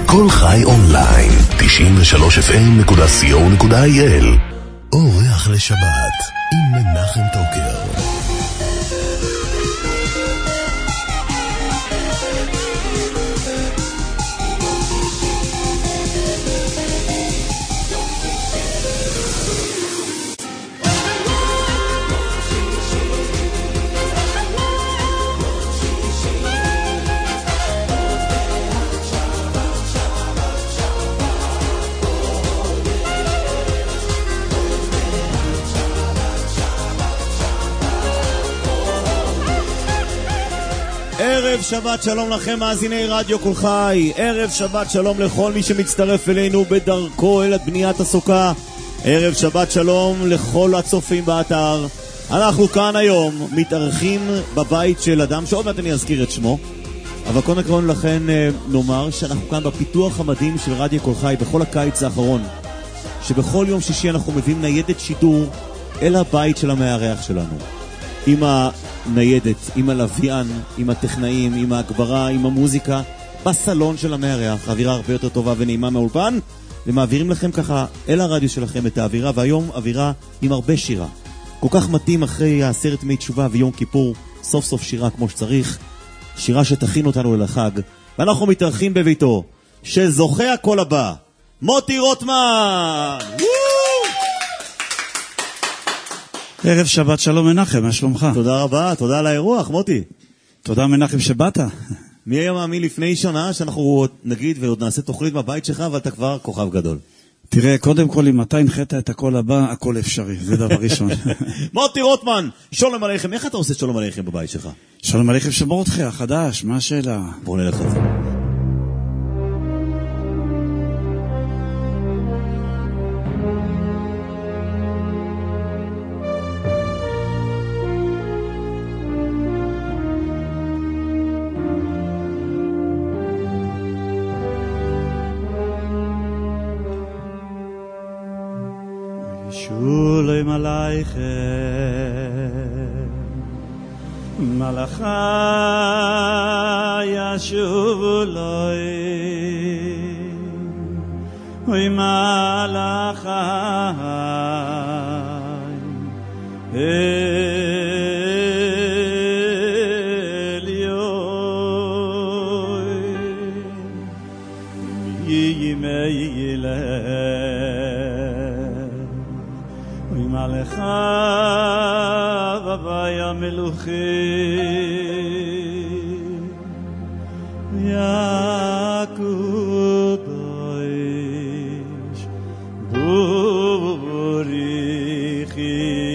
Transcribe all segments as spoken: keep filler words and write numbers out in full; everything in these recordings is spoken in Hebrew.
כל חי אונליין, תשעים ושלוש אף אם נקודה סי או נקודה איי אל. אורח לשבת עם מנחם טוקר. ערב שבת שלום לכם מאזיני רדיו כל חי, ערב שבת שלום לכל מי שמצטרף אלינו בדרכו אל בניית הסוכה, ערב שבת שלום לכל הצופים באתר. אנחנו כאן היום מתארחים בבית של אדם שעוד מעט אני אזכיר את שמו, אבל קודם כל לכן נאמר שאנחנו כאן בפיתוח המדהים של רדיו כל חי בכל הקיץ האחרון, שבכל יום שישי אנחנו מביאים ניידת שידור אל הבית של המארח שלנו, עם הניידת, עם הלוויין, עם הטכנאים, עם ההגברה, עם המוזיקה, בסלון של המארח, אווירה הרבה יותר טובה ונעימה מאולפן, ומעבירים לכם ככה אל הרדיו שלכם את האווירה, והיום אווירה עם הרבה שירה. כל כך מתאים אחרי העשרת ימי תשובה ויום כיפור, סוף סוף שירה כמו שצריך, שירה שתכין אותנו אל החג, ואנחנו מתארחים בביתו, שזוכה הכל הבא, מוטי רוטמן! ערב שבת שלום מנחם, מה שלומך? תודה רבה, תודה על האירוח, מוטי. תודה מנחם שבאת. מי היה מאמין לפני שנה שאנחנו נגיד ועוד נעשה תוכנית בבית שלך, אבל אתה כבר כוכב גדול. תראה, קודם כל, אם אתה הנחית את הכל הבא, הכל אפשרי, זה דבר ראשון. מוטי רוטמן, שלום עליכם, איך אתה עושה שלום עליכם בבית שלך? שלום עליכם שמור אותך, החדש, מה השאלה? בוא נלך את זה. Shulim aleichem Malachai yashuvu loim Oy malachai elyoim Yimei yileh Malecha vavaya meluchi Yakudosh Burichi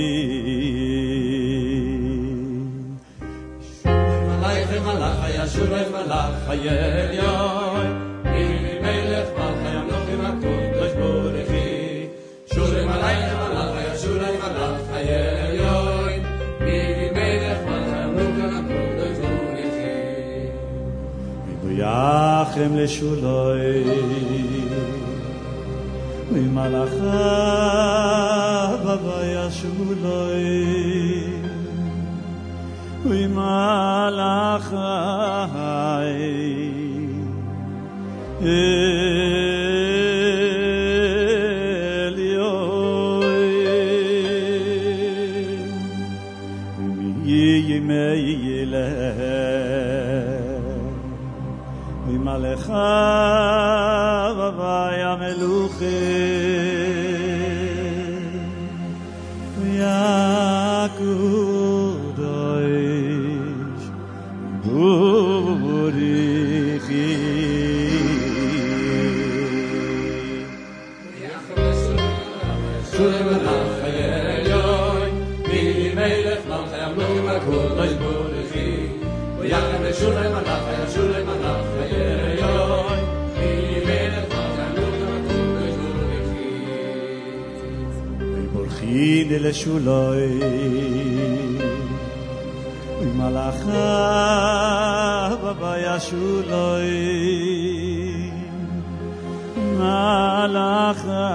Shulim aleichem malacha Yashulim malacha Yelyoy Mili melech malcha Yamlochim Yakudosh Burichi Shulim aleichem malacha Shulim malacha Yelyoy Mili melech malcha Yamlochim Yakudosh Burichi Yachem leshuloy Oy malacha vavaya shuloy Oy malacha elyoy Yimei yileh Malecha vavaya meluchi Yakudosh Burichi Shulim malacha Yelyoy Mili melech malcha Yamlochim Yakudosh Burichi Yachem Shulim malacha Shulim malacha Yelyoy Mili melech malcha Yamlochim Yakudosh Burichi Borchin leshuloy Malacha vavaya shuloy Malacha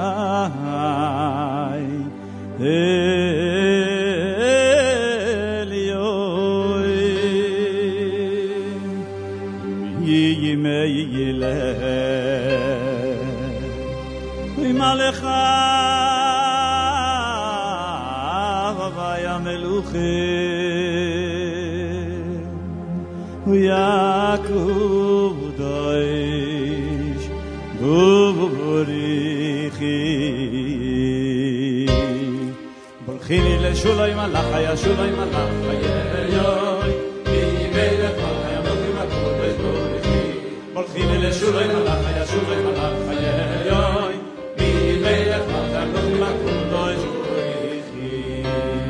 elyoy Yimei yileh ממלך הוויה מלוכים ויעקב דויש בוריחי בולחיני לשולוי מלאך היה שולוי מלאך היה יוי מלך מלכה ימלוכים הקודש בוריחי בולחיני לשולוי מלאך היה שולוי מלאך היה יוי מלך מלכה ימלוכים הקודש בוריחי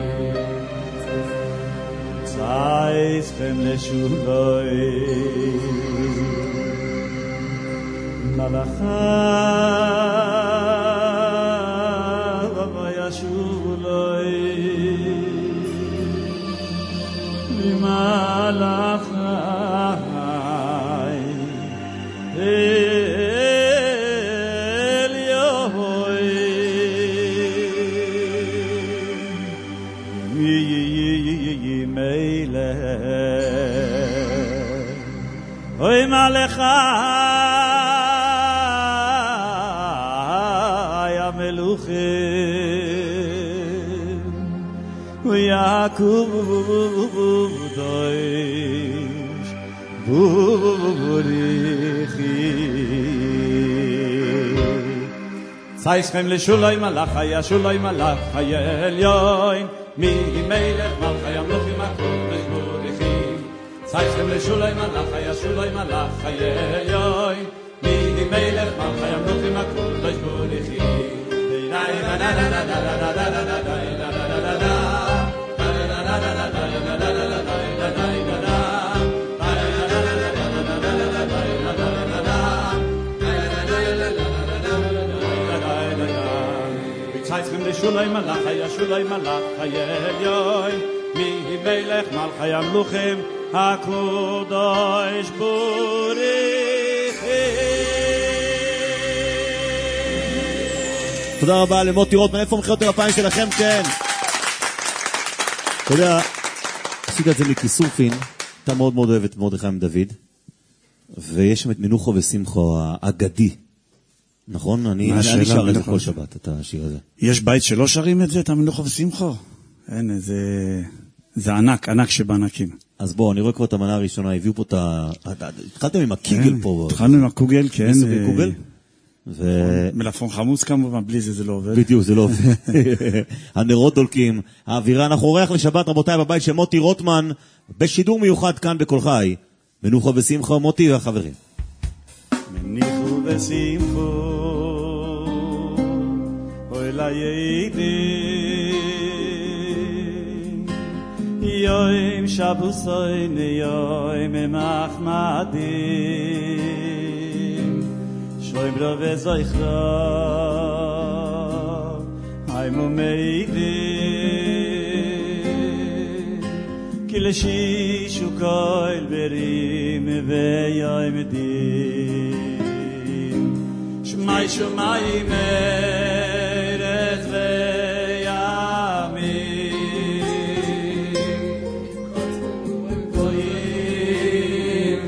צייסכם לשולוי מלאכה וישולוי למלאכי אל יהוי יהי מלך אוי מלאכה ויעקב דויש בוריחי צייסכם לשולוי מלאך היה שולוי מלאך היה עליון מלך מלכה ימלוכים הקודש בוריחי צייסכם לשולוי מלאך היה שולוי מלאך היה עליון מלך מלכה ימלוכים הקודש בוריחי צייסכם לשולוי מלאך היה שולוי מלאך היה עליון מלך מלכה ימלוכים הקודש בוריחי. תודה רבה למוטי רוטמן. איפה מחיאות הכפיים שלכם? כן. אתה יודע, עשית את זה מכיסופין, אתה מאוד מאוד אוהב את מרדכי עם דוד, ויש שם את מנוחו ושמחו האגדי, נכון? אני שר את זה כל שבת, את השיר הזה. יש בית שלא שרים את זה, את המנוחו ושמחו? אין, זה ענק, ענק שבענקים. אז בוא, אני רואה כבר את המנה הראשונה, הביאו פה את ה... התחלתם עם הקיגל פה. התחלנו עם הקוגל, כן. מסוגי קוגל? מלפון חמוץ כמובן, בלי זה זה לא עובד. בדיוק, זה לא עובד. הנרות דולקים, האווירה, אנחנו אורח לשבת רבותיי בבית של מוטי רוטמן, בשידור מיוחד כאן בכל חי. מנוחו ושמחו, מוטי והחברים. מניחו ושמחו, אוי לידי, יום שבוסוי ניום מחמדים, שוים ברו וזויכרו, היימו מיידי, כי לשישו כל ברים ויום דים, שמי שמי מרת וימים, גויים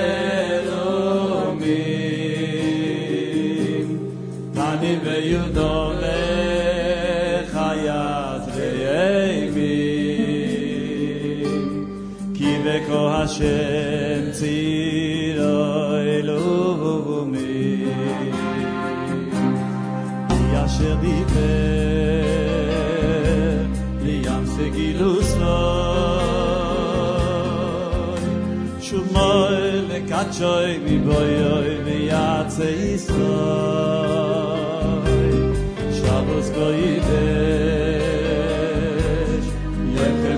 ודומים, תני ויודו לחיית וימים, כי בכה השם צירו אלומי, אשר דיבר לים סגילוס לוי, שומוי לקדשוי מבויוי ויעצי ישראל, שבוס קוידש יחם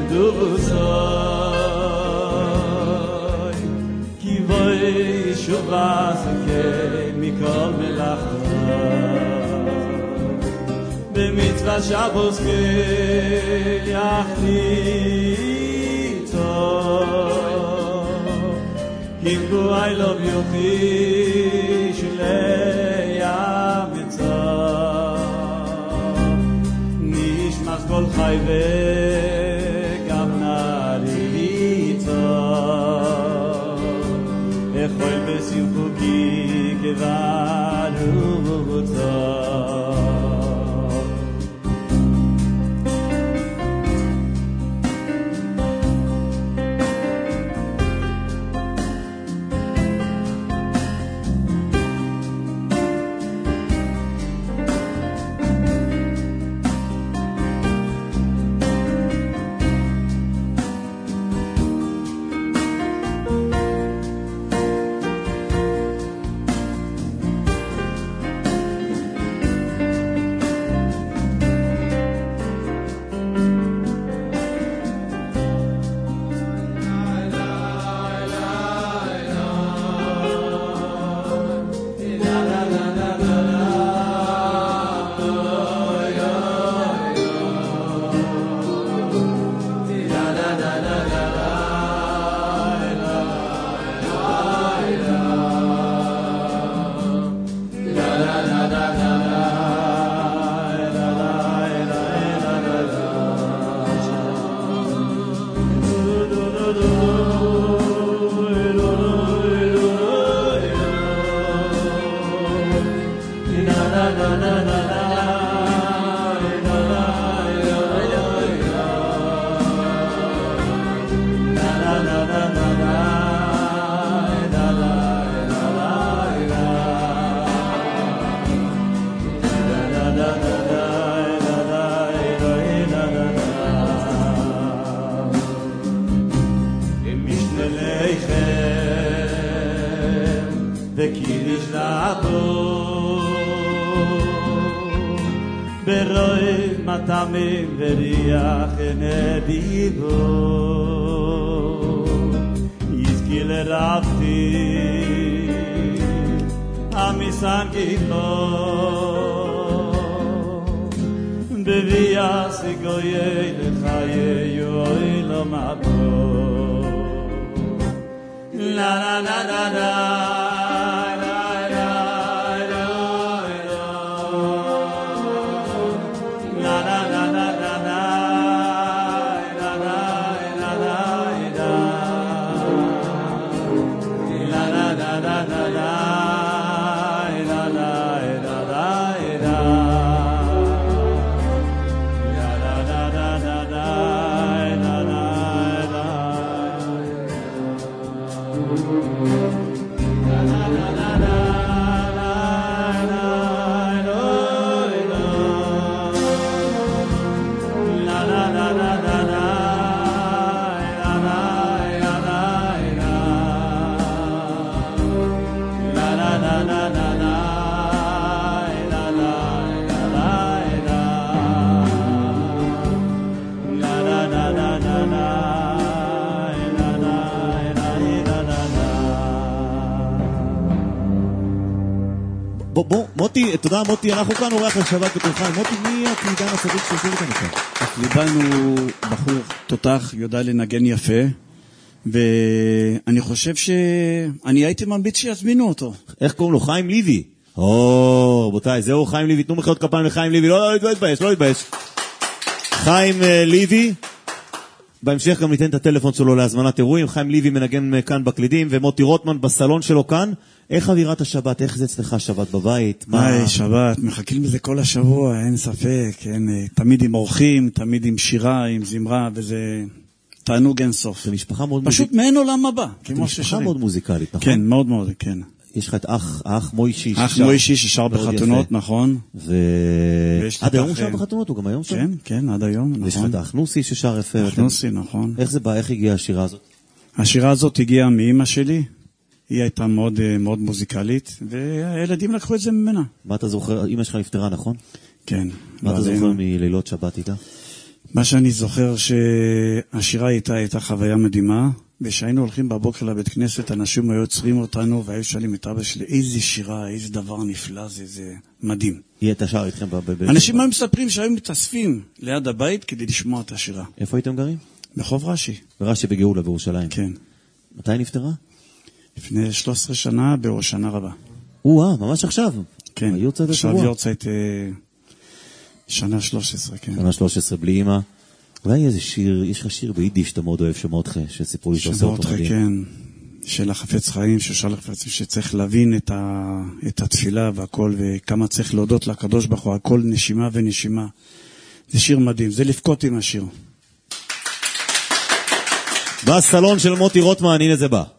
דובוסוי, כי בוי שובה סוכי מכל מלאכתו, במצווה שבוס כל יחליטו, אם גואי לא ביוכי שלי ימצא, נשמח כל חי וגם נריצו, יכול בשמחו כי כבר הוא רוצה. Matamim veriach nedivo Yizkil rafti Amisan gito Bevias goyei lechaye yoy lo mabo La la la la la בוא, בוא, מוטי, תודה מוטי, אנחנו כאן אורח לשבת בתורך. מוטי, מי הקלידן הצדיק שיושב איתנו כאן? הקלידן הוא בחור תותח, יודע לנגן יפה, ואני חושב שאני הייתי ממליץ שיזמינו אותו. איך קוראים לו? חיים ליבי. או, רבותיי, זהו חיים ליבי, תנו מחיאות כפיים לחיים ליבי, לא, לא, לא התבייש, לא התבייש. חיים ליבי, בהמשך גם ניתן את הטלפון שלו להזמנת אירועים. חיים ליבי מנגן כאן בקלידים, ומוטי רוטמן בסלון שלו כאן. איך אווירת השבת? איך זה אצלך שבת בבית? היי, שבת, מחכים לזה כל השבוע, אין ספק, אין, תמיד עם אורחים, תמיד עם שירה, עם זמרה, וזה תענוג אין סוף. זה משפחה מאוד פשוט מוזיק... מעין עולם הבא, כמו ששרים. משפחה מאוד מוזיקלית, נכון? כן, מאוד מאוד, כן. יש לך את אח, אח מוישי אח מוישי ששר בחתונות, נכון. ו... עד היום שר בחתונות, הוא גם היום שר? כן, כן, עד היום, נכון. ויש לך את האח נוסי ששר יפה. אח נוסי, נכון. איך זה בא? איך הגיעה השירה הזאת? השירה הזאת הגיעה מאמא שלי. היא הייתה מאוד, מאוד מוזיקלית, והילדים לקחו את זה ממנה. מה אתה זוכר? אמא שלך נפטרה, נכון? כן. מה אתה זוכר מלילות שבת איתה? מה שאני זוכר שהשירה איתה הייתה חוויה מדהימה, ושהיינו הולכים בבוקר לבית כנסת, אנשים היו עוצרים אותנו, והיו שואלים את אבא שלי, איזה שירה, איזה דבר נפלא, זה, זה מדהים. היא הייתה שר איתכם בבית? אנשים היו מספרים שהיו מתאספים ליד הבית כדי לשמוע את השירה. איפה הייתם גרים? בחוב רש"י. ברש"י בגאולה בירושלים? כן. מתי נפטרה? לפני שלוש עשרה שנה, בראש שנה רבה. וואה, ממש עכשיו. כן, עכשיו יורצייט שנה שלוש עשרה, כן. שנה שלוש עשרה, בלי אמא. אולי איזה שיר, יש לך שיר ביידיש שאתה מאוד אוהב, שמעותך, שסיפרו לי שעושה אותו מדהים. כן, של החפץ חיים, ששאל החפץ, שצריך להבין את, ה, את התפילה והכל, וכמה צריך להודות לקדוש ברוך הוא, הכל נשימה ונשימה. זה שיר מדהים, זה לפקוט עם השיר. בסלון של מוטי רוטמן, הנה זה בא.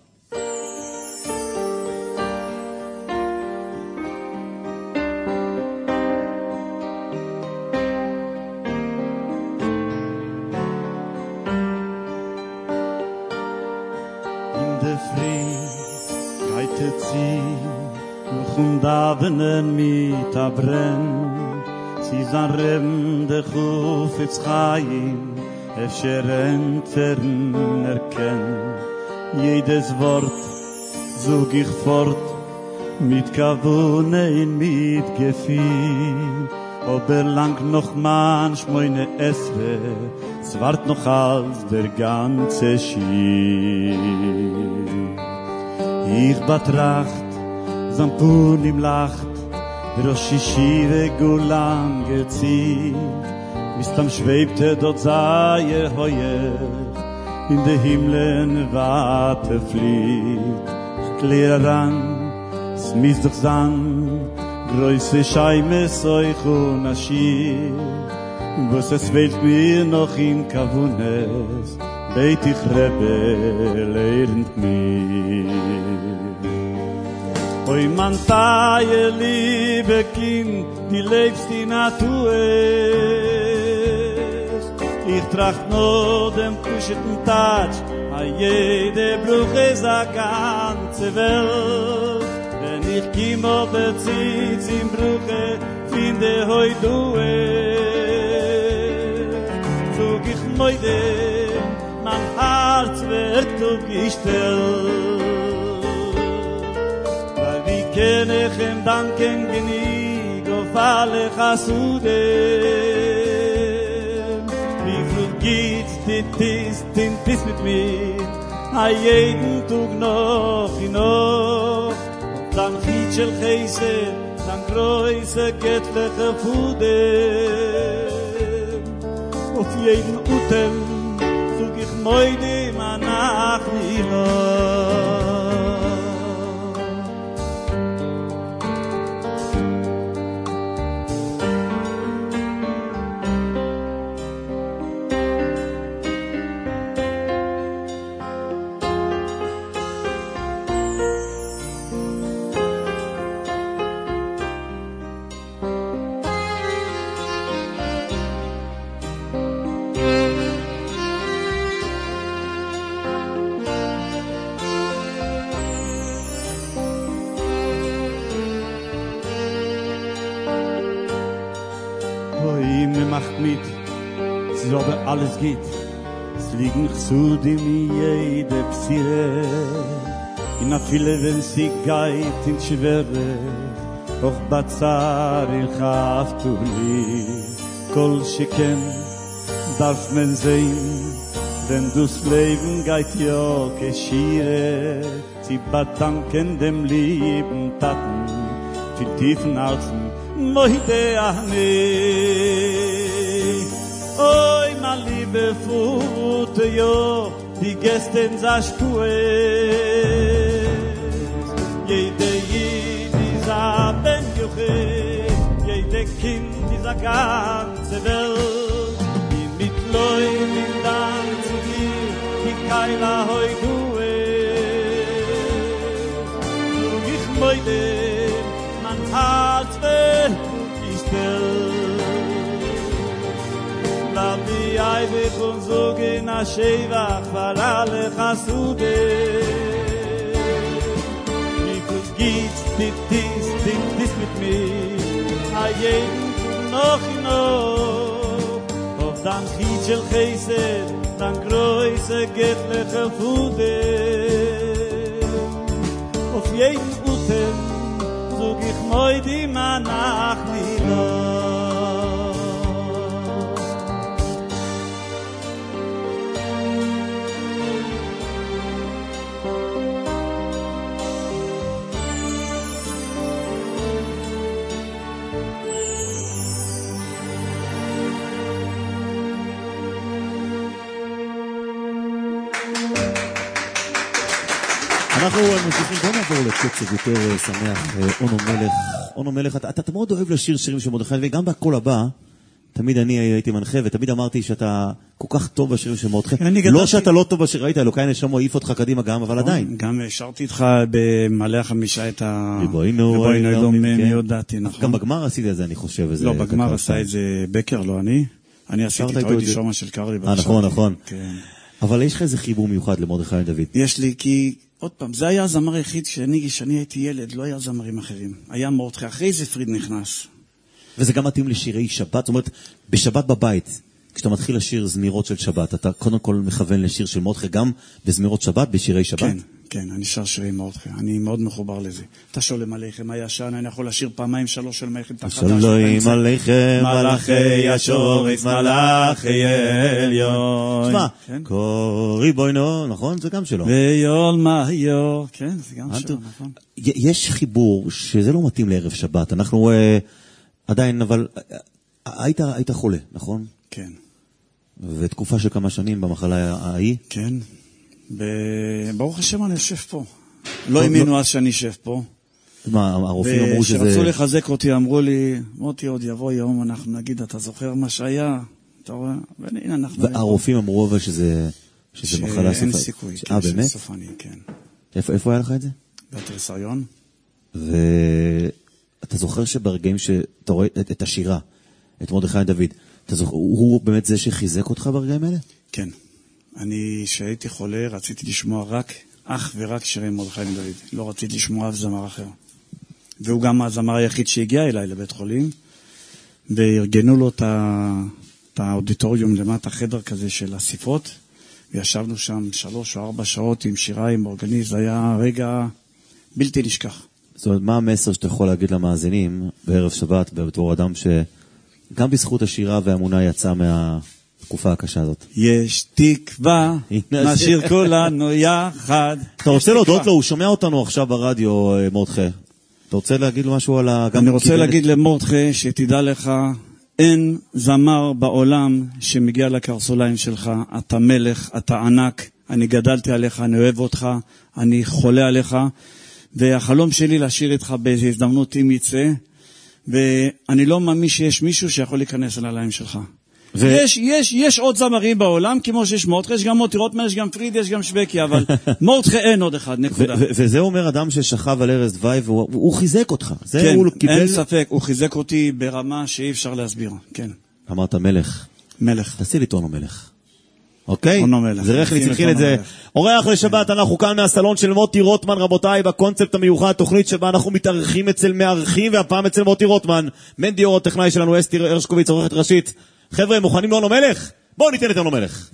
Davenen mit abren Sie san rem de Chufetz Chaim Efsheren fern erken Jedes Wort zog ich fort Mit Kavunein, mit Gefühl Aber lang noch man schmoine Esre Es wart noch als der ganze Schiel Ich betracht Zampun im Lacht, Rosh Yeshiva Gulam gezieht, Mistam schwebte dort Zaye Hoyer, in de Himmeln Warte flieht. Kleran, smis doch Zan, große Scheime soichu nashir, was es fehlt mir noch in Kavunes, beit ich Rebbe lernt mir. Oi man taie liebe Kind, die lebst die Natur. Ich tracht nur dem kuscheten Tatsch, a jede Bruch ist a ganze Welt. Wenn ich kimo bezieht im Bruche, finde hoi du es. Sog ich moide, mein Herz wird aufgestellt. Weil wie kann ich ihm danken genieg auf alle Chassuden. Wie viel geht's, dit ist, dit ist mit mir, a jeden Tag noch in noch. Dan giet shel geisen, dan groise gettliche Fuden. Auf jeden Utem zog ich moide manach nilo. Macht mit, so aber alles geht. Es liegen zu dem jede Psyre, in a viele wenn sie geht in schwere, doch bazar il khaftuli, kol shiken darf man sehen, wenn du's Leben geht ja geschire, sie bedanken dem lieben Taten, für tiefen Herzen, moide ahne. Oi, ma liebe Fute, jo, die gestern sagst du es. Jede Jid dieser Ben-Juche, jede Kind dieser ganze Welt, die mit Leuten dann zu dir, die keiner heu du es. Du ich meide, mein Herz wird gestellt. Lav di ay ve khon zoge na shevach val ale khasude Because git dit dis dit dis mit mir a jeden noch noch auf dan khichel khayser dan groise getliche fude auf jeden uten zog ich moi di manach nilo. אנחנו ממשיכים, בוא נעבור לקצב יותר שמח, אונו מלך. אונו מלך, אתה, אתה מאוד אוהב לשיר שירים של מרדכי, וגם בקול הבא, תמיד אני הייתי מנחה, ותמיד אמרתי שאתה כל כך טוב בשירים של מרדכי. לא שאתה לא טוב בשיר, ראית, אלוקי נשמו, העיף אותך קדימה גם, אבל עדיין. גם שרתי איתך במעלה החמישה את ה... ריבונו אלוהים, מי יודעתי, נכון? גם בגמר עשיתי את זה, אני חושב. לא, בגמר עשה את זה בקר, לא אני. אני עשיתי את אוהדי שומע של קרלי. נכון, נכון. אבל יש לך איזה חיבור מיוחד למרדכי דוד? יש לי, כי עוד פעם, זה היה הזמר היחיד שאני, שאני הייתי ילד, לא היה זמרים אחרים. היה מרדכי, אחרי זה פריד נכנס. וזה גם מתאים לשירי שבת, זאת אומרת, בשבת בבית, כשאתה מתחיל לשיר זמירות של שבת, אתה קודם כל מכוון לשיר של מרדכי, גם בזמירות שבת, בשירי שבת? כן, כן, אני שר שירי מרדכי, אני מאוד מחובר לזה. אתה שולם עליכם הישן, אני יכול לשיר פעמיים שלוש של מלכם תחת שולם עליכם, מלאכי השורץ, מלאכי עליון. תשמע, קורי בוינו, נכון? זה גם שלו. ויול מהיו, כן, זה גם שלו, נכון. יש חיבור שזה לא מתאים לערב שבת, אנחנו עדיין, אבל היית חולה, נכון? כן. ותקופה של כמה שנים במחלה ההיא? כן. ברוך השם אני יושב פה. לא האמינו אז שאני יושב פה. מה, הרופאים אמרו שזה... ושרצו לחזק אותי, אמרו לי, מוטי, עוד יבוא יום, אנחנו נגיד, אתה זוכר מה שהיה? אתה רואה? והנה אנחנו... והרופאים אמרו אבל שזה... שזה מחלה סופנית. שאין סיכוי. אה, באמת? סופני, כן. איפה היה לך את זה? בתריסריון. ואתה זוכר שברגעים שאתה רואה את השירה, את מרדכי דוד, אתה זוכר, הוא באמת זה שחיזק אותך ברגעים האלה? כן. אני, שהייתי חולה, רציתי לשמוע רק, אך ורק שירי מרדכי דוד. לא רציתי לשמוע אף זמר אחר. והוא גם הזמר היחיד שהגיע אליי לבית חולים, וארגנו לו את האודיטוריום למטה, חדר כזה של אסיפות, וישבנו שם שלוש או ארבע שעות עם שירה, עם אורגניסט, זה היה רגע בלתי נשכח. זאת אומרת, מה המסר שאתה יכול להגיד למאזינים בערב שבת, בתור אדם שגם בזכות השירה והאמונה יצא מהתקופה הקשה הזאת? יש תקווה, נשיר כולנו יחד. אתה רוצה להודות לו, הוא שומע אותנו עכשיו ברדיו, מרדכי. אתה רוצה להגיד לו משהו על ה... אני רוצה להגיד למרדכי שתדע לך, אין זמר בעולם שמגיע לקרסוליים שלך, אתה מלך, אתה ענק, אני גדלתי עליך, אני אוהב אותך, אני חולה עליך, והחלום שלי לשיר איתך באיזו הזדמנות אם יצא, ואני לא מאמין שיש מישהו שיכול להיכנס על הליים שלך. ו... יש, יש, יש עוד זמרים בעולם, כמו שיש מרדכי, יש גם מוטי רוטמן, יש גם פריד, יש גם שבקי, אבל מרדכי אין עוד אחד, נקודה. ו- ו- וזה אומר אדם ששכב על ערש דווי, והוא הוא חיזק אותך. זה כן, הוא קיבל... אין ספק, הוא חיזק אותי ברמה שאי אפשר להסביר, כן. אמרת מלך. מלך. תעשי לי טונו מלך. אוקיי? טונו מלך. זה רכלי, צריכים את זה. אורח לשבת, אנחנו כאן מהסלון של מוטי רוטמן, רבותיי, בקונספט המיוחד, תוכנית שבה אנחנו מתארחים אצל מארחים, והפעם אצל מוטי רוטמן. מנדי אור, הטכנאי שלנו, אסתי הרשקוביץ, עורכת ראשית. חבר'ה, מוכנים לו מלך? בואו ניתן את לנו מלך.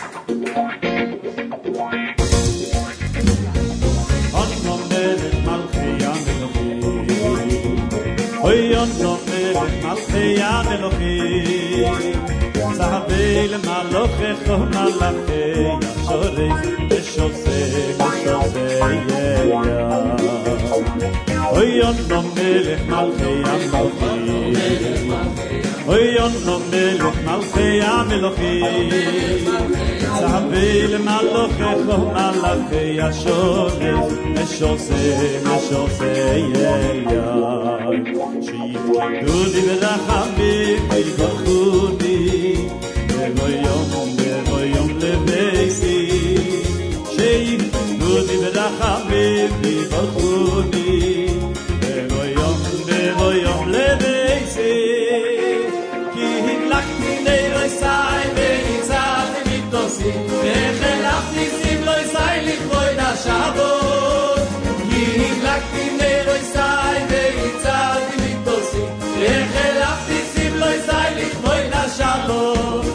אוי אוננו מלך מלכי המלוכים, צהבי למלוכך ומלכי השורף ושוסה ושוסה יהיה. אוי אוננו מלך מלכי המלוכים, אוי אוננו מלך מלכי המלוכים, צהבי למלוכך ומלכי השורף ושוסה ושוסה יהיה. שיפקדו לי ברחמים ויברכו לי בבוא יום בבוא יום לביתי, שיפקדו לי ברחמים ויברכו לי בבוא יום בבוא יום לביתי, כי הדלקתי נר יסי וניצלתי מתוסי וחלפתי שים לא יסי לכבוד השבות, כי הדלקתי נר יסי וניצלתי וחלפתי שים לא יסי לכבוד השבות.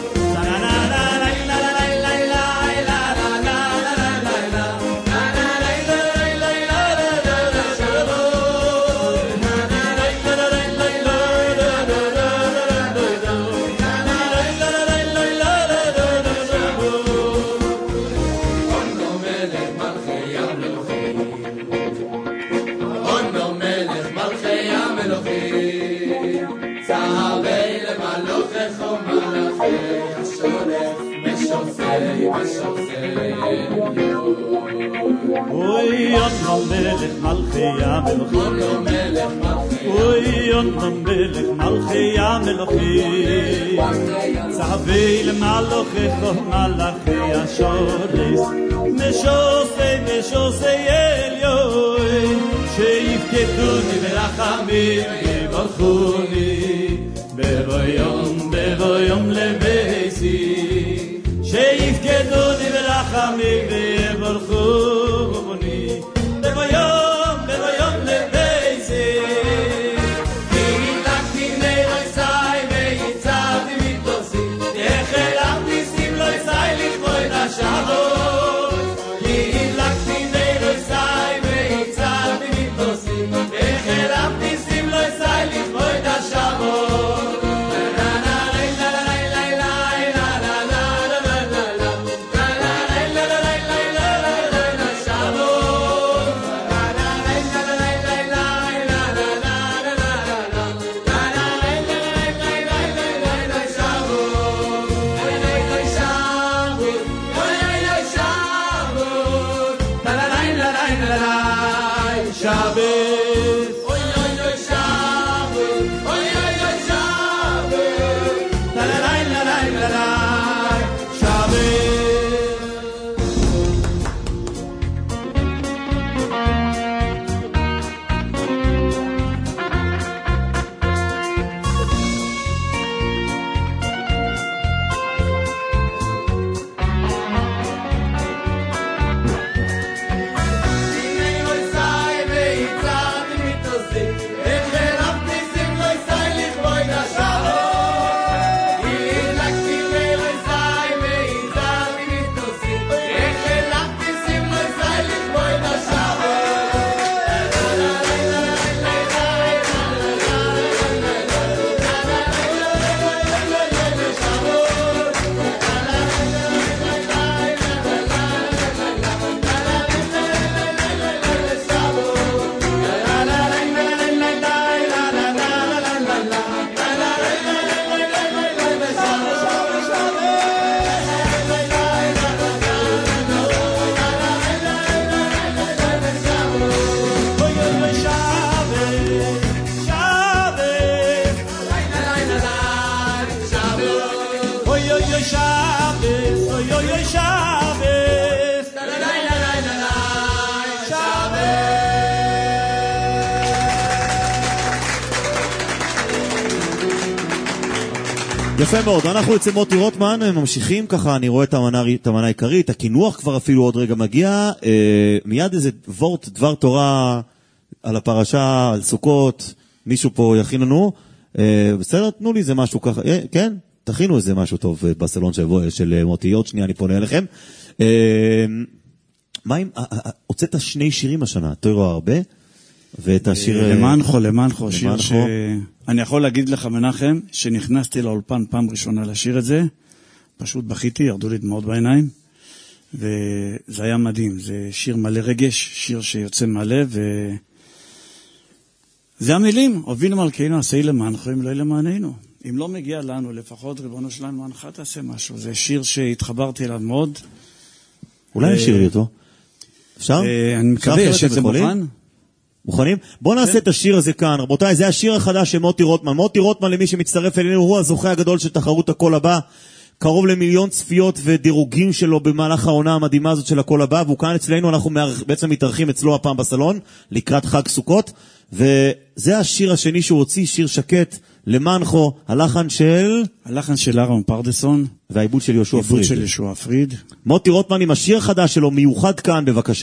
אוי אוננו מלך מלכי המלוכים, אוי אוננו מלך מלכי המלוכים, צהבי למלוכך ומלכי השורף משוסי משוסי עליון, שיפקדוני ברחמים ויברכוני בבוא יום בבוא יום לביתי, שיפקדוני ברחמים ויברכוני בבוא יום בבוא יום לביתי, כי הדלקתי נר יסי ויצלתי מתוסי וחלפתי שים לא יסי לכבוד השבות, כי הדלקתי נר יסי ויצלתי מתוסי וחלפתי שים לא יסי לכבוד השבות. יפה מאוד, אנחנו אצל מוטי רוטמן, ממשיכים ככה, אני רואה את המנה, את המנה העיקרית, הכינוח כבר אפילו עוד רגע מגיע, אה, מיד איזה וורט, דבר תורה על הפרשה, על סוכות, מישהו פה יכין לנו, אה, בסדר, תנו לי איזה משהו ככה, אה, כן, תכינו איזה משהו טוב אה, בסלון של, של מוטי, עוד שנייה אני פונה אליכם. אה, מה אם, אה, אה, הוצאת שני שירים השנה, תראו הרבה, ואת השיר... למענכו, למענכו, שיר ש... אני יכול להגיד לך, מנחם, שנכנסתי לאולפן פעם ראשונה לשיר את זה, פשוט בכיתי, ירדו לי דמעות בעיניים, וזה היה מדהים, זה שיר מלא רגש, שיר שיוצא מלא, ו... זה המילים, הוביל מלכנו, עשי למענכו, אם לא למעננו. אם לא מגיע לנו, לפחות ריבונו שלנו, מענך תעשה משהו. זה שיר שהתחברתי אליו מאוד. אולי נשאיר לי אותו. אפשר? אני מקווה שזה מוכן. מוכנים? בואו נעשה את השיר הזה כאן. רבותיי, זה השיר החדש של מוטי רוטמן. מוטי רוטמן, למי שמצטרף אלינו, הוא הזוכה הגדול של תחרות הקול הבא. קרוב למיליון צפיות ודירוגים שלו במהלך העונה המדהימה הזאת של הקול הבא, והוא כאן אצלנו, אנחנו בעצם מתארחים אצלו הפעם בסלון, לקראת חג סוכות, וזה השיר השני שהוא הוציא, שיר שקט, למענכו, הלחן של... הלחן של אהרון פרדסון. והעיבוד של יהושע פריד. העיבוד של יהושע פריד. מוטי רוטמן עם השיר החדש שלו, מיוחד כאן, בבקשה.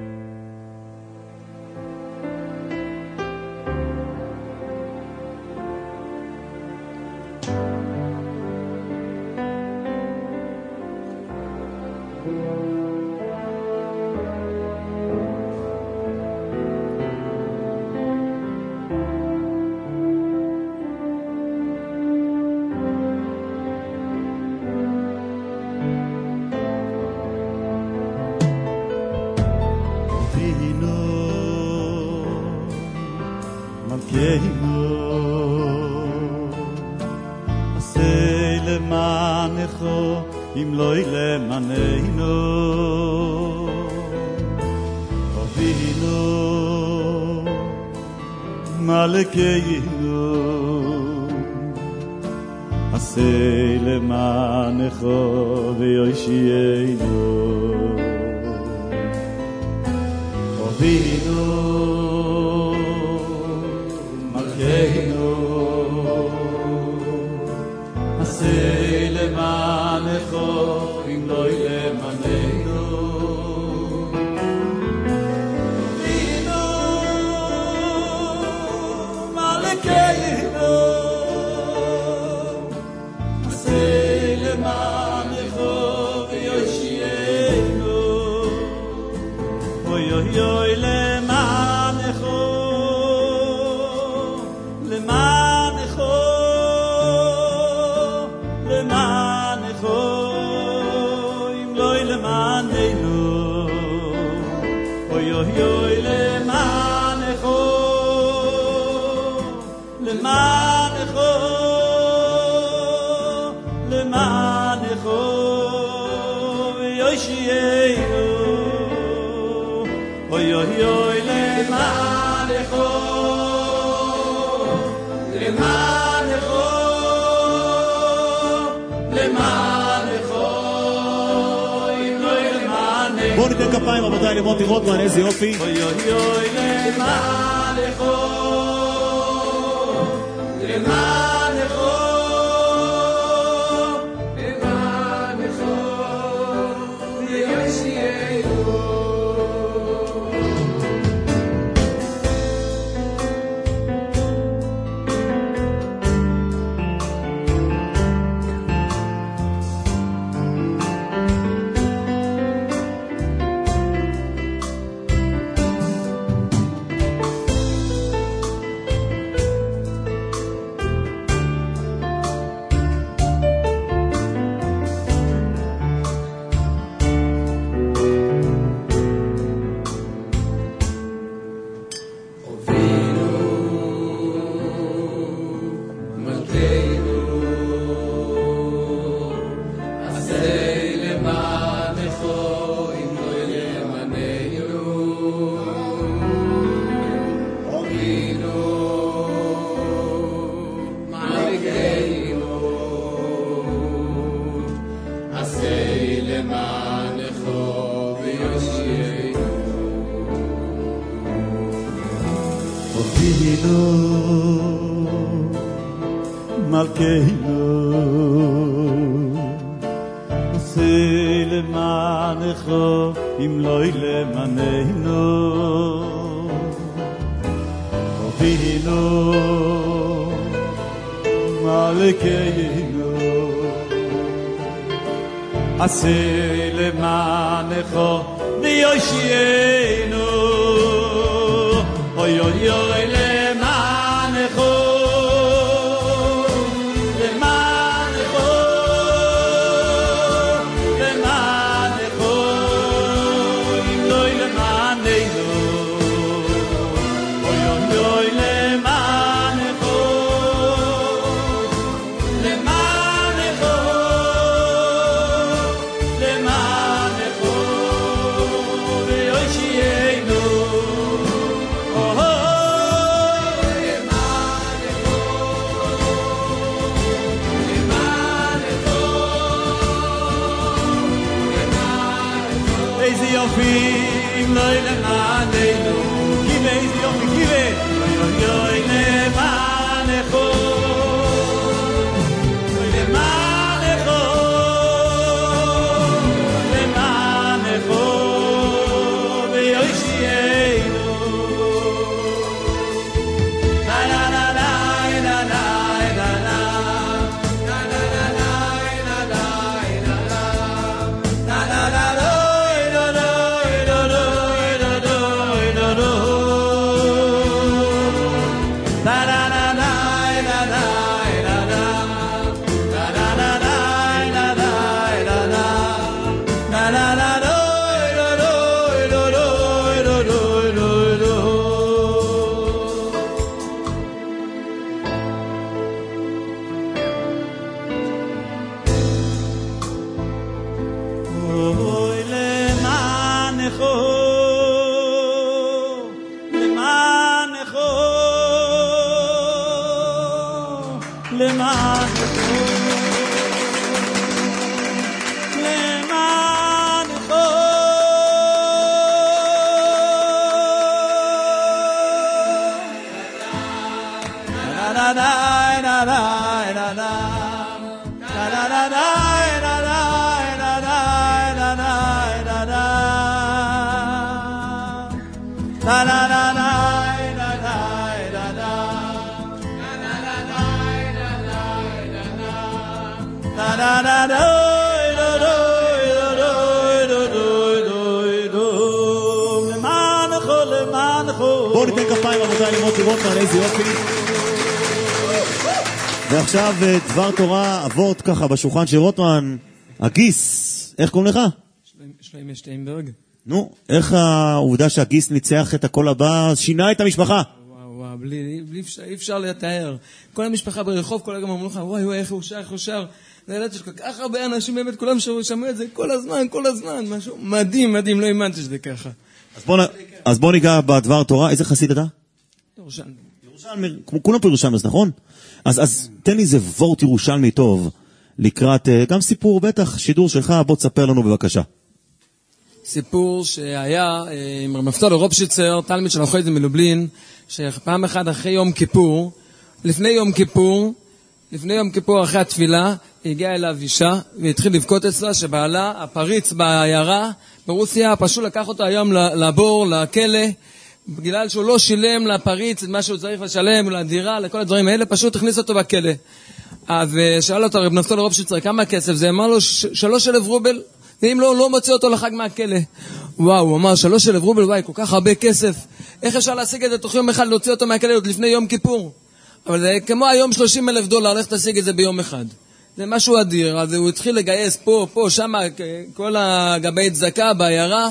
בואו ניתן כפיים רבותיי למוטי רוטמן, איזה יופי. אוי אוי אוי למענכו, למענכו, למענכו, ויושיענו. מלכנו עשי למענך אם לא למעננו הובינו מלכנו עשי למענך ויושיענו אוי אוי אוי למענך בואו ניתן כפיים רבותיי למוטי רוטמן, איזה יופי. ועכשיו דבר תורה עבוד ככה בשולחן של רוטמן, הגיס, איך קוראים לך? שלמה שטיינברג. נו, איך העובדה שהגיס ניצח את הכל הבא, שינה את המשפחה? וואו וואו, בלי, בלי אפשר, אי אפשר לתאר. כל המשפחה ברחוב, כל הגם אמרו לך, וואי וואי, איך הוא שר, איך הוא שר. וידעתי שכל כך הרבה אנשים באמת, כולם שמעו את זה כל הזמן, כל הזמן, משהו מדהים, מדהים, לא האמנתי שזה ככה. אז בוא, אז בוא ניגע בדבר תורה, איזה חסיד אתה? ירושלמי. ירושלמי, כמו כולם פה ירושלמי, נכון? אז, אז תן לי איזה וורט ירושלמי טוב, לקראת, גם סיפור, בטח, שידור שלך, בוא תספר לנו בבקשה. סיפור שהיה עם רמפתול רופשיצר, תלמיד של החויזם מלובלין, שפעם אחת אחרי יום כיפור, לפני יום כיפור, לפני יום כיפור אחרי התפילה, הגיעה אליו אישה, והתחיל לבכות אצלה, שבעלה, הפריץ בעיירה, ברוסיה, פשוט לקח אותו היום לבור, לכלא, בגלל שהוא לא שילם לפריץ את מה שהוא צריך לשלם, לדירה, לכל הדברים האלה, פשוט הכניס אותו בכלא. אז שאל אותו רב נפתול רופשיצר, כמה כסף? זה אמר לו שלוש אלף רובל, ואם לא, לא מוצא אותו לחג מהכלא. וואו, הוא אמר, שלוש אלף רובל, וואי, כל כך הרבה כסף. איך אפשר להשיג את זה תוך יום אחד, להוציא אותו מהכלא עוד לפני יום כיפור? אבל זה כמו היום שלושים אלף דולר, לך תשיג את זה ביום אחד. זה משהו אדיר, אז הוא התחיל לגייס פה, פה, שם, כל הגבי צדקה בעיירה,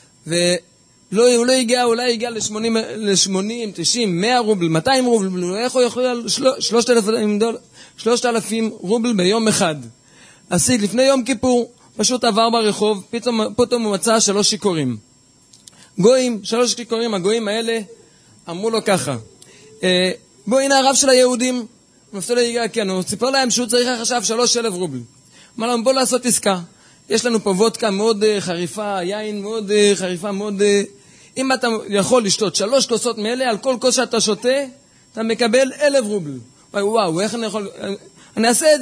ולא, הוא לא הגיע, אולי הגיע ל-שמונים, תשעים, מאה רובל, מאתיים רובל, איך הוא יכול על שלושת אלפים רובל ביום אחד? השיג לפני יום כיפור, פשוט עבר ברחוב, פתאום, פתאום הוא מצא שלוש שיקורים. גויים, שלוש שיקורים, הגויים האלה אמרו לו ככה, בוא, הנה הרב של היהודים, מפתול הגיע, כן, הוא סיפר להם שהוא צריך עכשיו שלוש אלף רובל. אמר להם, בוא לעשות עסקה. יש לנו פה וודקה מאוד uh, חריפה, יין מאוד uh, חריפה, מאוד... Uh, אם אתה יכול לשתות שלוש כוסות מאלה, על כל כוס שאתה שותה, אתה מקבל אלף רובל. וואו, וואו, איך אני יכול... אני אעשה את זה.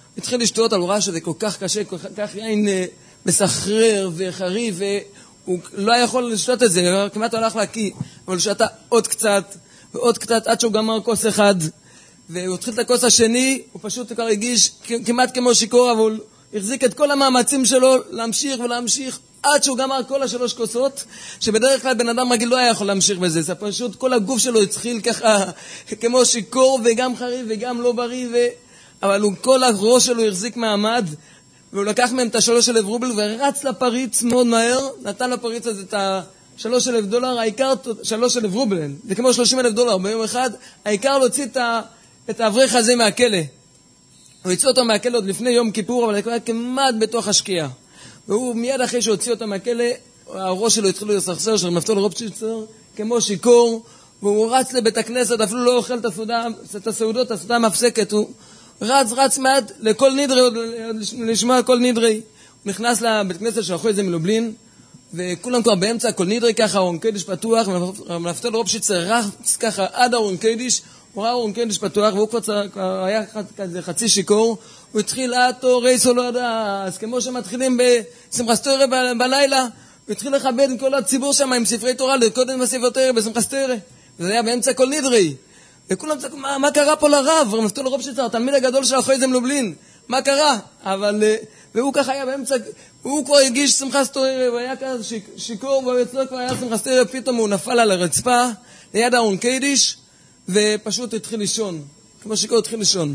התחיל לשתות, אבל הוא ראה שזה כל כך קשה, כל כך יין מסחרר וחריף, והוא לא יכול לשתות את זה, כמעט הלך להקיא, אבל הוא שתה עוד קצת, ועוד קצת, עד שהוא גמר כוס אחד, והוא התחיל את הכוס השני, הוא פשוט כבר הגיש כמעט כמו שיקור, אבל הוא החזיק את כל המאמצים שלו להמשיך ולהמשיך, עד שהוא גמר כל השלוש כוסות, שבדרך כלל בן אדם רגיל לא היה יכול להמשיך בזה, זה פשוט כל הגוף שלו התחיל ככה כמו שיקור וגם חריף וגם לא בריא, ו... אבל הוא, כל הראש שלו החזיק מעמד, והוא לקח מהם את השלוש אלף רובל ורץ לפריץ מאוד מהר, נתן לפריץ הזה את השלוש אלף דולר, העיקר שלוש אלף רובל, זה כמו שלושים אלף דולר ביום אחד, העיקר להוציא את, ה... את האברך הזה מהכלא. הוא יצא אותו מהכלא עוד לפני יום כיפור, אבל הוא היה כמעט בתוך השקיעה. והוא מיד אחרי שהוציא אותו מהכלא, הראש שלו התחילו לסחסר של מפתול רופשיצר, כמו שיקור, והוא רץ לבית הכנסת, אפילו לא אוכל את הסעודה, את הסעודות, הסעודה המפסקת, הוא רץ, רץ מעט לכל נדרי, לשמוע כל נדרי. הוא נכנס לבית הכנסת של אחוי זה מלובלין, וכולם כבר באמצע כל נדרי ככה, אורן קדיש פתוח, ומפתול רופשיצר רץ ככה עד אורן קדיש, הוא ראה אורן קדיש פתוח, והוא כבר היה כזה חצי שיקור, הוא התחיל עטו רייסו לא יודע, אז כמו שמתחילים בשמחת תורה בלילה, הוא התחיל לכבד עם כל הציבור שם עם ספרי תורה, לקודם בספרי תורה בשמחת תורה, וזה היה באמצע כל נדרי, וכולם צעקו, מה, מה קרה פה לרב? מפתול רופשיצר, התלמיד הגדול של אחוי זה מלובלין, מה קרה? אבל, והוא ככה היה באמצע, הוא כבר הגיש שמחת תורה, והיה כזה שיקור, והוא אצלו כבר היה שמחת תורה, פתאום הוא נפל על הרצפה, ליד אורן קדיש, ופשוט התחיל לישון, כמו שיקור התחיל לישון.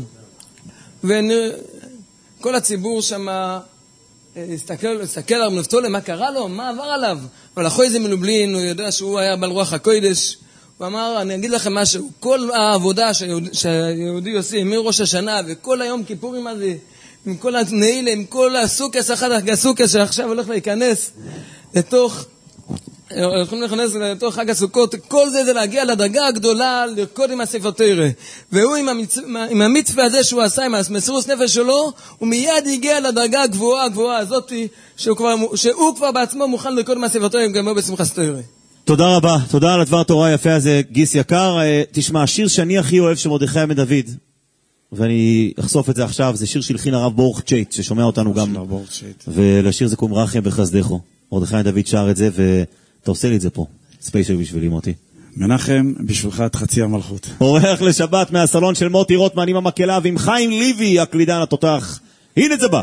וכל הציבור שם הסתכל, הסתכל על נפתולה, מה קרה לו, מה עבר עליו. אבל אחרי זה מלובלין, הוא יודע שהוא היה בעל רוח הקודש, הוא אמר, אני אגיד לכם משהו, כל העבודה שהיהודי, שהיהודי עושה, מראש השנה, וכל היום כיפורים הזה, עם כל הנעילה, עם כל הסוכס, אחד הסוכס שעכשיו הולך להיכנס לתוך, הולכים להיכנס לתוך חג הסוכות, כל זה זה להגיע לדרגה הגדולה, לרקוד עם הספר תורה. והוא עם, המצ... עם המצווה הזה שהוא עשה, עם המסירות נפש שלו, הוא מיד הגיע לדרגה הגבוהה, הגבוהה הזאת, שהוא כבר, שהוא כבר בעצמו מוכן לרקוד עם הספר תורה, גם הוא בשמחת תורה. תודה רבה, תודה על הדבר התורה היפה הזה, גיס יקר. תשמע, השיר שאני הכי אוהב של מרדכי בן דוד, ואני אחשוף את זה עכשיו, זה שיר שהלחין הרב ברוך צ'ייט, ששומע אותנו גם, ולשיר זה קום רחם בחסדךו. מרדכי בן דוד שר את זה, ואתה עושה לי את זה פה, ספיישל בשבילי מוטי. מנחם, בשבילך את חצי המלכות. אורח לשבת מהסלון של מוטי רוטמן עם המקהלה, ועם חיים ליבי, הקלידן התותח. הנה זה בא.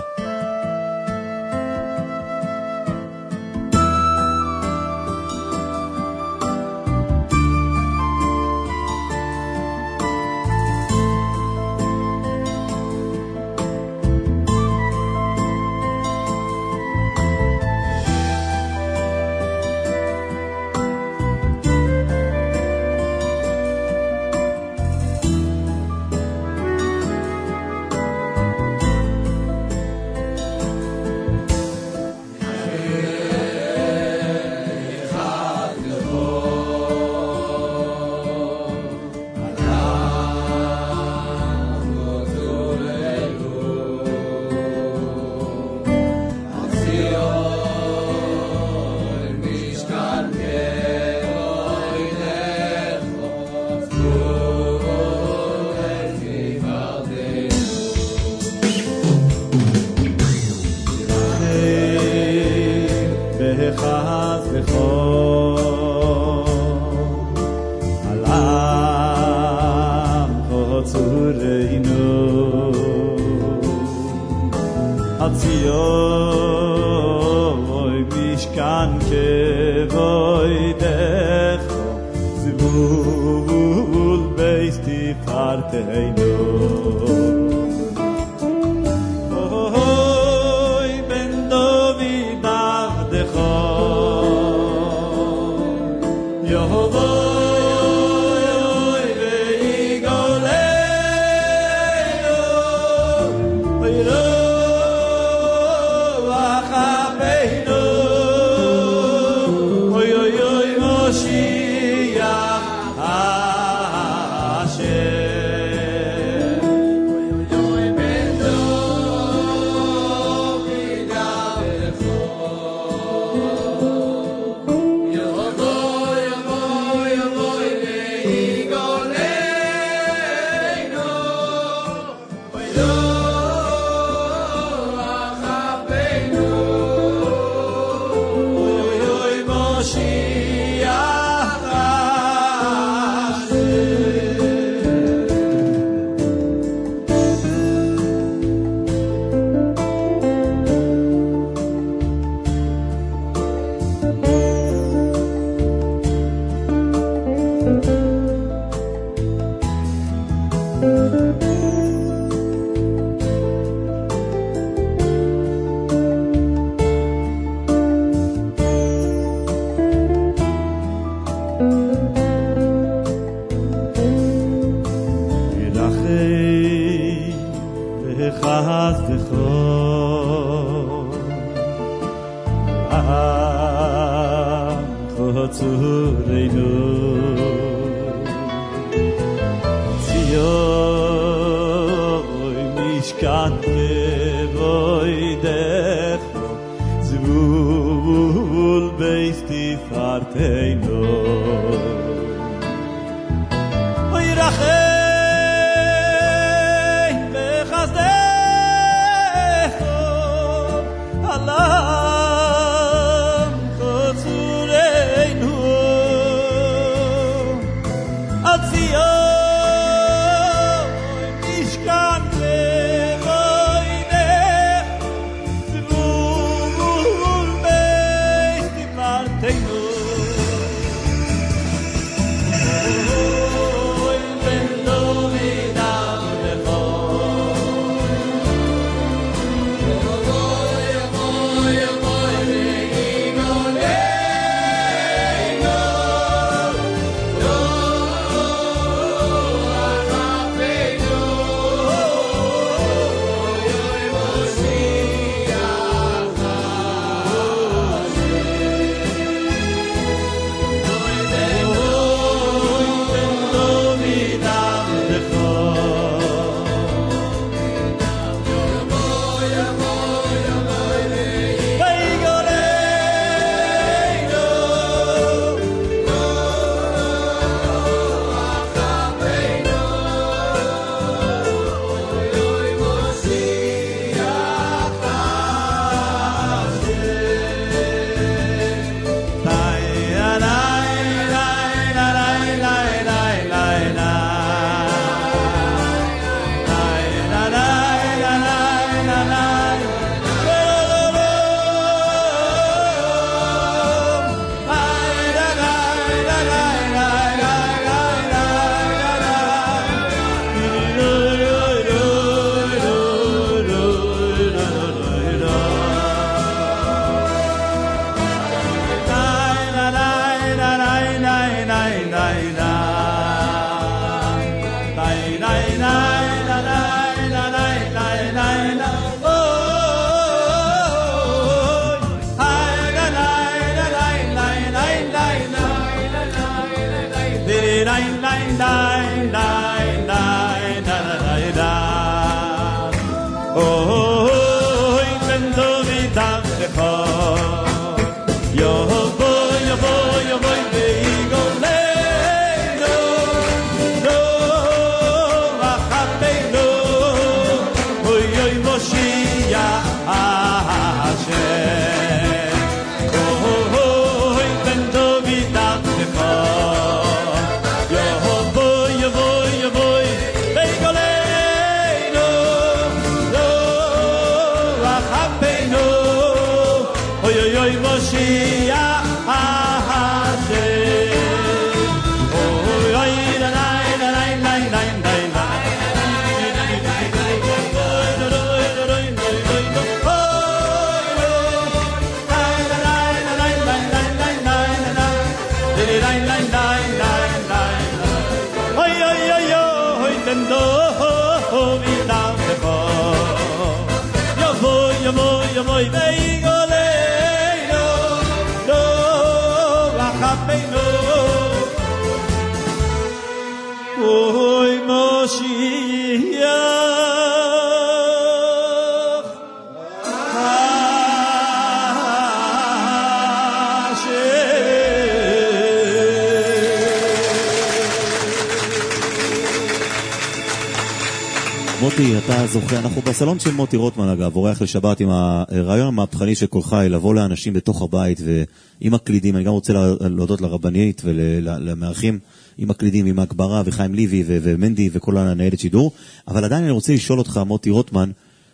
מוטי, אתה זוכה, אנחנו בסלון של מוטי רוטמן אגב, אורח לשבת עם הרעיון המהפכני של כל חי, לבוא לאנשים בתוך הבית ועם הקלידים, אני גם רוצה להודות לרבנית ולמארחים עם הקלידים, עם ההגברה וחיים ליבי ומנדי וכל הנהלת שידור, אבל עדיין אני רוצה לשאול אותך, מוטי רוטמן,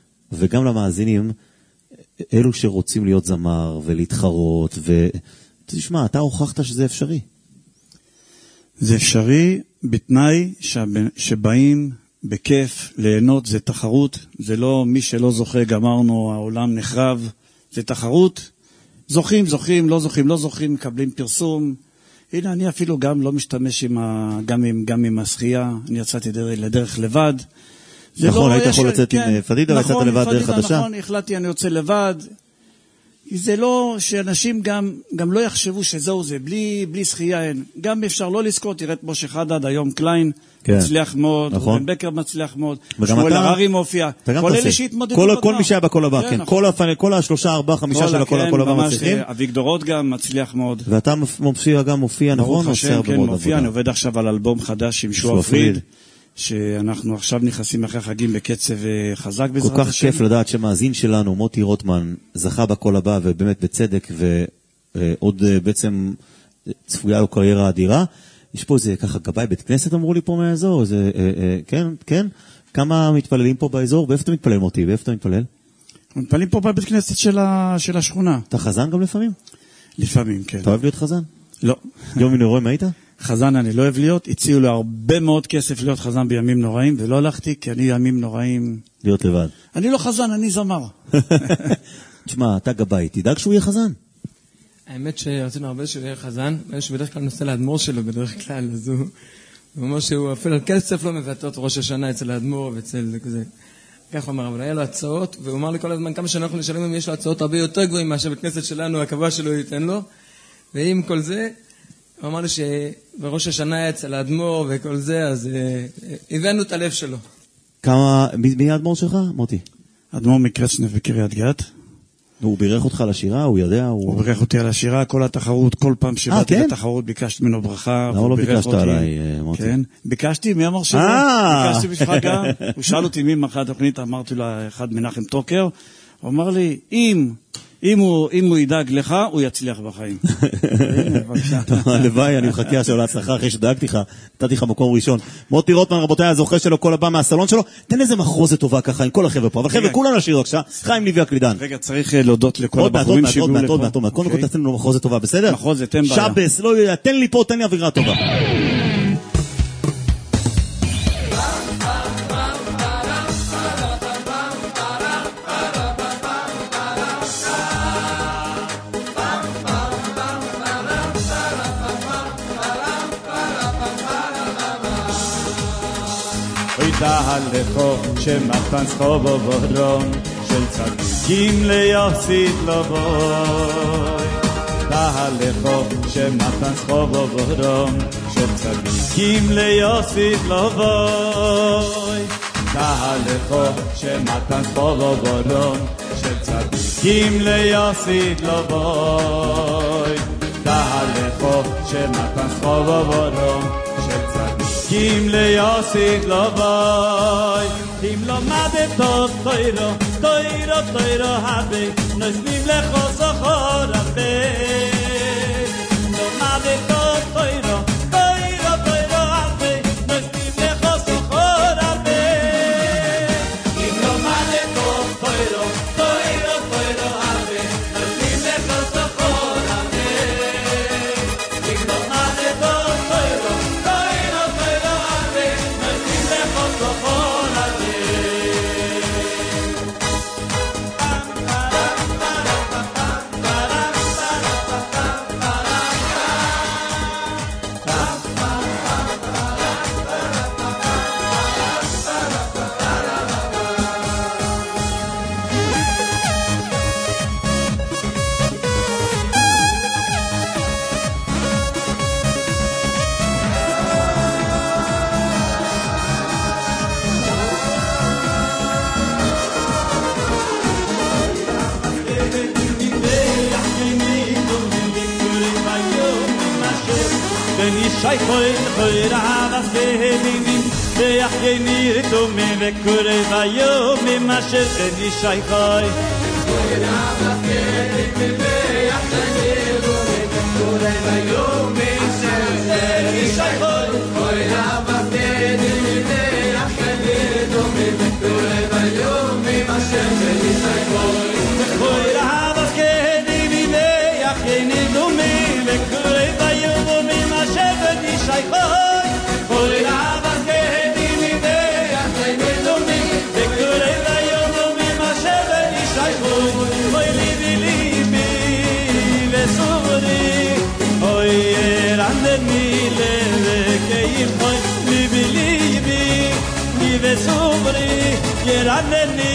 וגם למאזינים, אלו שרוצים להיות זמר ולהתחרות, ותשמע, אתה הוכחת שזה אפשרי. זה אפשרי בתנאי שבאים בכיף, ליהנות, זה תחרות, זה לא מי שלא זוכה, גמרנו, העולם נחרב, זה תחרות, זוכים, זוכים, לא זוכים, לא זוכים, מקבלים פרסום, הנה אני אפילו גם לא משתמש עם ה... גם עם, גם עם השחייה, אני יצאתי דרך, לדרך לבד, נכון, לא, היית יכול של... לצאת כן. עם פדידה, נכון, יצאת לבד דרך חדשה? נכון, החלטתי, אני יוצא לבד, זה לא, שאנשים גם, גם לא יחשבו שזהו זה, בלי, בלי שחייה אין. גם אפשר לא לזכור, תראה את משה חדד, היום קליין, כן. מצליח מאוד, נכון. רובן בקר מצליח מאוד, שמואל הררי מופיע, כל אלה שהתמודדו כל, בגמר. כל מי שהיה בכל הבא, כן, כן. כל, הפני, כל השלושה, ארבעה, חמישה של הכל, הכל הבא מצליחים. אביגדורות גם מצליח מאוד. ואתה מופיע גם מופיע, נכון? ברוך השם, כן, מופיע, אני עובד עכשיו על אלבום חדש עם שוע פריד. שאנחנו עכשיו נכנסים אחרי חגים בקצב חזק בעזרת השם. כל כך כיף לדעת שמאזין שלנו, מוטי רוטמן, זכה בכל הבא ובאמת בצדק, ועוד בעצם צפויה לו קריירה אדירה. יש פה איזה ככה גבאי בית כנסת אמרו לי פה מהאזור, זה, כן, כן. כמה מתפללים פה באזור? ואיפה אתה מתפלל מוטי? ואיפה אתה מתפלל? מתפללים פה בבית כנסת של, ה... של השכונה. אתה חזן גם לפעמים? לפעמים, כן. אתה אוהב להיות חזן? לא. יום מנורים היית? חזן אני לא אוהב להיות, הציעו לו הרבה מאוד כסף להיות חזן בימים נוראים, ולא הלכתי, כי אני ימים נוראים... להיות לבד. אני לא חזן, אני זמר. תשמע, אתה גבאי, תדאג שהוא יהיה חזן. האמת שרצינו הרבה שהוא יהיה חזן, יש בדרך כלל נושא לאדמו"ר שלו, בדרך כלל, אז הוא אומר שהוא אפילו על כסף לא מבטאות ראש השנה אצל האדמו"ר ואצל כזה. כך הוא אמר, אבל היה לו הצעות, והוא אמר לי כל הזמן כמה שאנחנו נשאלים אם יש לו הצעות הרבה יותר גבוהים מאשר בית כנסת שלנו, הקבוע שלו ייתן לו, ועם כל זה, הוא אמר לי שבראש השנה היה אצל האדמו"ר וכל זה, אז הבאנו את הלב שלו. כמה, מי האדמו"ר שלך, מוטי? אדמו"ר מקרצ'נב בקריית גת. הוא בירך אותך על השירה, הוא יודע? הוא בירך אותי על השירה, כל התחרות, כל פעם שבאתי לתחרות ביקשתי ממנו ברכה. למה לא ביקשת עליי, מוטי? כן, ביקשתי, מי אמר שלא? ביקשתי בשבילך גם. הוא שאל אותי מי מאחורי התוכנית, אמרתי לו אחד מנחם טוקר, הוא אמר לי, אם... אם הוא, אם הוא ידאג לך, הוא יצליח בחיים. הלוואי, אני מחכה שעולה הצלחה אחרי שדאגתי לך, נתתי לך מקום ראשון. מוטי רוטמן, רבותיי, הזוכה שלו, כל הבא מהסלון שלו, תן איזה מחרוזת טובה ככה עם כל החבר'ה פה, אבל חבר'ה, כולנו נשאיר בבקשה, חיים ליבי הקלידן. רגע, צריך להודות לכל הבחורים שהגיעו לפה. עוד מעט, עוד מעט, קודם כל תתן לנו מחרוזת טובה, בסדר? מחרוזת, תן בעיה. שבס, לא יודע, תן לי פה, תן לי אווירה טובה. דהל לכו שמתן סחובו בורון של צדיקים ליוסית לא בוי דהל לכו שמתן סחובו בורון של צדיקים ליוסית לא בוי דהל לכו שמתן סחובו בורון של צדיקים ליוסית לא בוי דהל לכו שמתן סחובו בורון kim le yosit lo boy kim lo madet tot toiro toiro toiro habe nosnim le khosachor habe lo madet tot toiro toiro toiro habe nosnim le khosachor habe kim lo madet tot toiro toiro toiro habe nosnim le khosachor habe kim lo madet tot toiro Shai khoy khoy raavas behedim de yachni to me vekure vayo me masher ni shai khoy khoy raavas behedim de yachni to me vekure vayo me masher ni shai khoy khoy raavas behedim de yachni to me vekure vayo me masher ni shai khoy khoy raavas behedim de yachni to me vekure vayo me masher Shai khoy, khoy raavas kehedim ideyach sumri yeraneni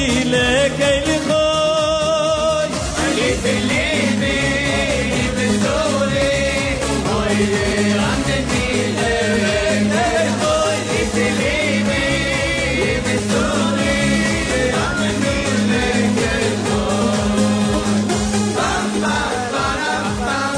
lekelichoy libi libi besuri oy yeraneni lekelichoy libi libi besuri yeraneni lekelichoy bam bam bam bam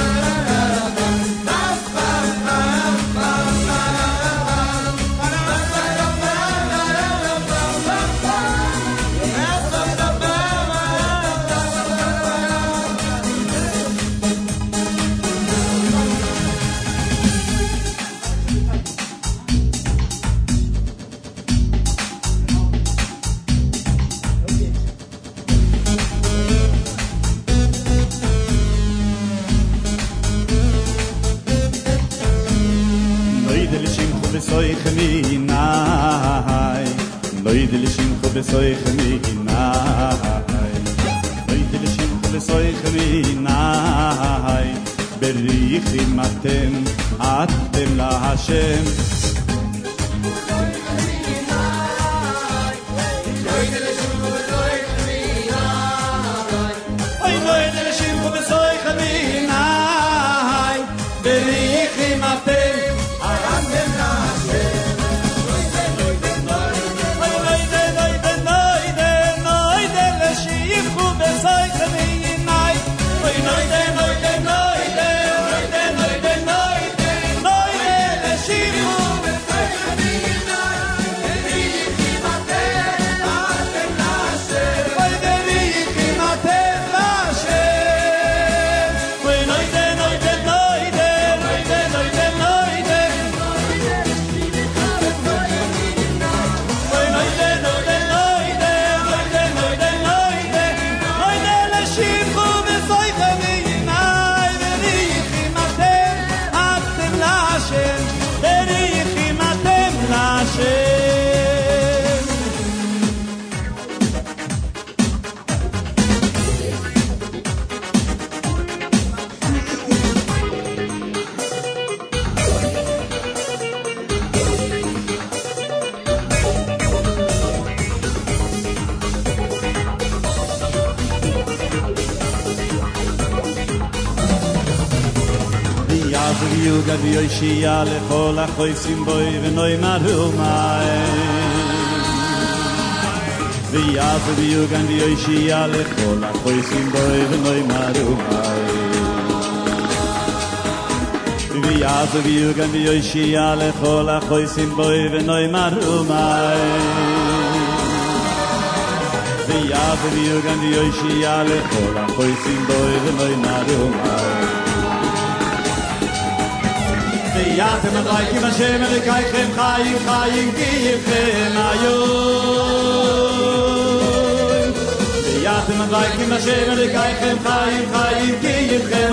Soy geminai Loy de lishimcho besoy geminai Loy de lishimcho besoy geminai Berichim atem atem la Hashem Loy de lishimcho besoy geminai Loy de lishimcho besoy geminai Berichim atem Yuga Yoshia lechol achoisim boi v'noi marumai V'yazu Yuga Yoshia lechol achoisim boi v'noi marumai V'yazu Yuga Yoshia lechol achoisim boi v'noi marumai V'yazu Yuga Yoshia lechol achoisim boi v'noi marumai Yatem adaykim Hashem elikaichem chayim chayim kiyichem ayoy Yatem adaykim Hashem elikaichem chayim chayim kiyichem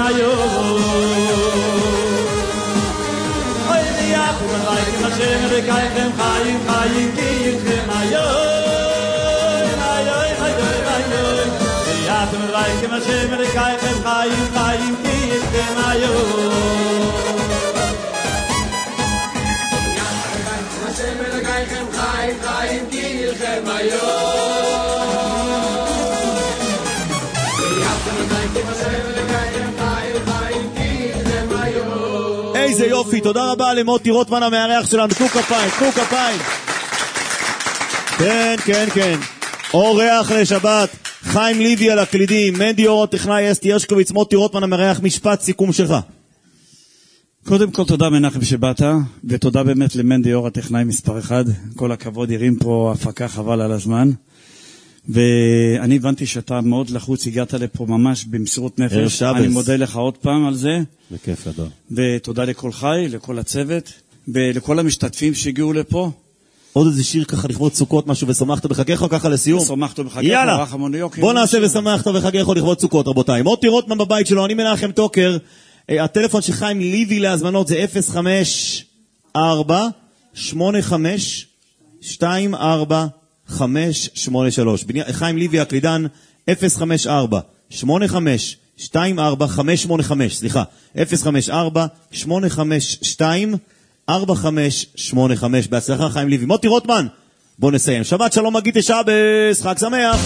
ayoy Yatem adaykim Hashem elikaichem chayim chayim kiyichem ayoy Ayoy ayoy ayoy Yatem adaykim Hashem elikaichem chayim chayim kiyichem ayoy Hashem chayim chayim ki yilchem ayoy איזה יופי, תודה רבה למוטי רוטמן המארח שלנו, תנו כפיים, תנו כפיים. כן, כן, כן. אורח לשבת, חיים ליבי על הקלידים, מנדי אור הטכנאי, אסתי ישקוביץ, מוטי רוטמן המארח, משפט סיכום שלך. קודם כל תודה מנחם שבאת, ותודה באמת למנדי אור הטכנאי מספר אחד. כל הכבוד, ירים פה הפקה חבל על הזמן. ואני הבנתי שאתה מאוד לחוץ, הגעת לפה ממש במסירות נפש. אני מודה לך עוד פעם על זה. בכיף גדול. ותודה לכל חי, לכל הצוות, ולכל המשתתפים שהגיעו לפה. עוד איזה שיר ככה לכבוד סוכות משהו, ושמחת בחגיך או ככה לסיום? שמחת בחגיך. יאללה, בוא נעשה ושמחת בחגיך או לכבוד סוכות, רבותיי. מוטי רוטמן בבית שלו, אני מנחם טוקר. הטלפון של חיים ליבי להזמנות זה אפס חמש ארבע שמונה חמש שתיים ארבע חמש שמונה שלוש. חיים ליבי הקלידן אפס חמש ארבע שמונה חמש שתיים ארבע חמש שמונה חמש, סליחה, אפס חמש ארבע שמונה חמש שתיים ארבע חמש שמונה חמש. בהצלחה חיים ליבי. מוטי רוטמן, בואו נסיים. שבת שלום, מגיד שבס, חג שמח.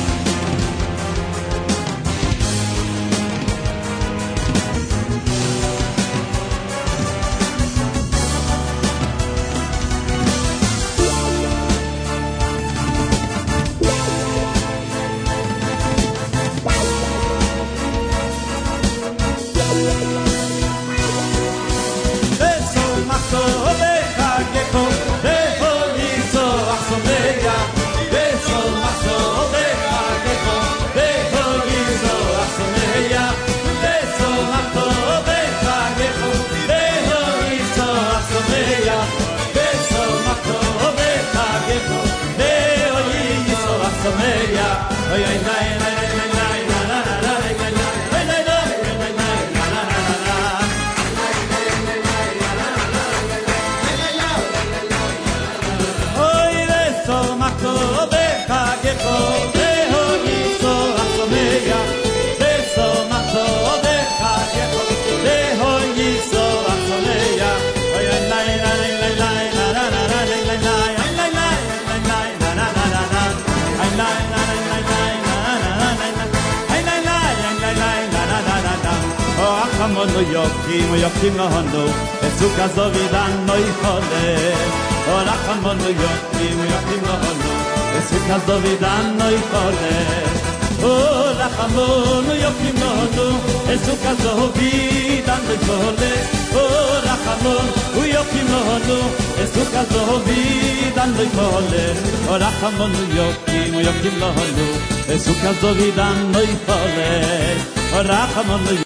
Yokim yokim lahonu esuka zovidan no ikhole orachmon yokim yokim lahonu esuka zovidan no ikhole orachmon yokim lahonu esuka zovidan no ikhole orachmon yokim lahonu esuka zovidan no ikhole orachmon yokim yokim lahonu esuka zovidan no ikhole orachmon